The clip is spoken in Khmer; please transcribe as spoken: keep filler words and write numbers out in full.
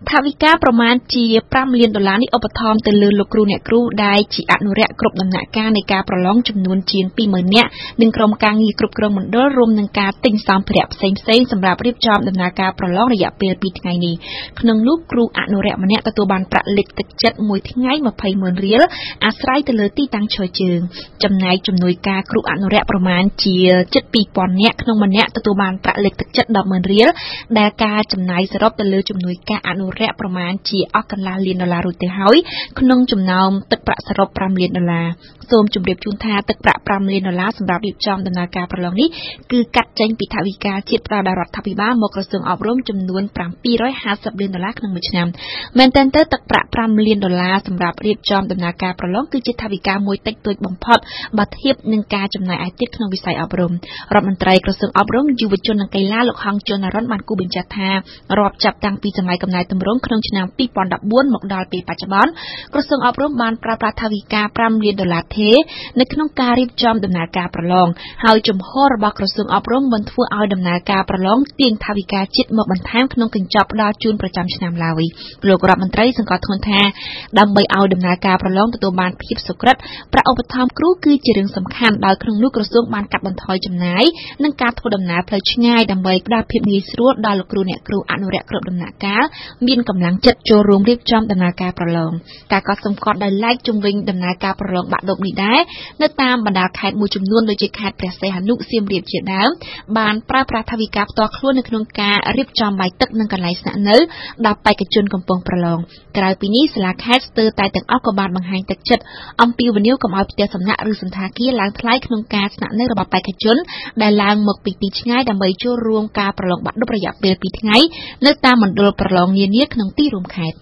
ថាវិការប្រមាណជាប្រាំលានដុល្លារនេះឧបត្ថម្ភទៅលើលោកគ្រូអ្នកគ្រូដែលជាអនុរិយគ្រប់ដំណាក់កាលនៃការប្រឡងចំនួនជាង ពីរម៉ឺន នាក់និងក្រុមការងារគ្រប់គ្រងមណ្ឌលរួមនឹងការទិញសម្ភារៈផ្សេងៗសម្រាប់រៀបចំដំណើរការប្រឡងរយៈពេលពីរថ្ងៃនេះក្នុងនោះគ្រូអនុរិយម្នាក់ទទួលបានប្រាក់លេខទឹកចិត្តមួយថ្ងៃ ម្ភៃម៉ឺន រៀលអាស្រ័យទៅលើទីតាំងឈរជើងចំណែកជំនួយការគ្រូអនុរិយប្រមាណជាជិត ពីរពាន់ នាក់ក្នុងម្នាក់ទទួលបានប្រាក់លេខទឹកចិត្ត ដប់ម៉ឺន រៀលដែលការចំណាយសរុបទៅលើជំនួយការអនុរិយប្រមាណជាអស់កន្លះលានដុល្លាររួចទៅហើយក្នុងចំណោមទឹកប្រាក់សរុបប្រាំលានដុល្លារសូមជម្រាបជូនថាទឹកប្រាក់ប្រាំលានដុល្លារសម្រាប់រៀបចំដំណើរការប្រឡងនេះគឺកាត់ចេញពីថវិកាជាតិផ្ដល់ដោយរដ្ឋាភិបាលមកក្រសួងអប់រំចំនួនប្រាំពីររយហាសិបលានដុល្លារក្នុងមួយឆ្នាំមែនទែនទៅទឹកប្រាក់ប្រាំលានដុល្លារសម្រាប់រៀបចំដំណើរការប្រឡងគឺជាថវិកាមួយតិចតួចបំផុតបើធៀបនឹងការចំណាយឯទៀតក្នុងវិស័យអប់រំរដ្ឋមន្ត្រីក្រសួងអប់រំយុវជននិងកីឡាលោកហងជុនរ៉ុនបានគូបញ្ជាក់ថារាប់ចាប់តាំងពីសម័យកំណែតម្រង់ក្នុងឆ្នាំពីរពាន់ដប់បួនមកដល់ពេលបច្ចុប្បន្នក្រសួងអប់រំបានប្រើប្រាស់ថវិកាប្រាំលានដុល្លារថេរនៅក្នុងការរៀបចំដំណើរការប្រឡងហើយជំហររបស់ក្រសួងអប់រំមិនធ្វើឲ្យដំណើរការប្រឡងទាញថវិកាជាតិមកបន្ថែមក្នុងកញ្ចប់ផ្ដល់ជូនប្រចាំឆ្នាំឡើយលោករដ្ឋមន្ត្រីសង្កត់ធ្ងន់ថាដើម្បីឲ្យដំណើរការប្រឡងទទួលបានភាពសុក្រឹតប្រាក់ឧបត្ថម្ភគ្រូគឺជារឿងសំខាន់ដោយក្នុងនោះក្រសួងបានកាត់បន្ថយចំណាយនិងការធ្វើដំណើរផ្លូវឆ្ងាយដើម្បីផ្ដល់ភាពងាយស្រួលដល់លោកគ្រូអ្នកគ្រូអនុរិយគ្រប់ដំណាក់កាលមានកម្លាំងចិត្តចូលរួមរៀបចំដំណើរការប្រឡងការកត់សម្គាល់ដោយឡែកជំវិញដំណើរការប្រឡងបាក់ឌុបនេះដែរនៅតាមបណ្ដាខេត្តមួយចំនួនដូចជាខេត្តព្រះសីហនុសៀមរាបជាដើមបានប្រើប្រាស់ថវិកាផ្ទាល់ខ្លួននៅក្នុងការរៀបចំបាយទឹកនិងកន្លែងស្នាក់នៅដល់បេក្ខជនកំពុងប្រឡងក្រៅពីនេះសាលាខេត្តស្ទើរតែទាំងអស់ក៏បានបង្ហាញទឹកចិត្តអំពីវិនិយោគកុំឲ្យផ្ទះសំណាក់ឬសន្តាគារឡើងថ្លៃក្នុងការស្នាក់នៅរបស់បេក្ខជនដែលឡើងមកពីទីឆ្ងាយដើម្បីចូលរួមការប្រឡងបាក់ឌុបរយៈពេលពីរថ្ងៃនៅតាមមណ្ឌលប្រឡងនានាក្នុងទីរួមខេត្ត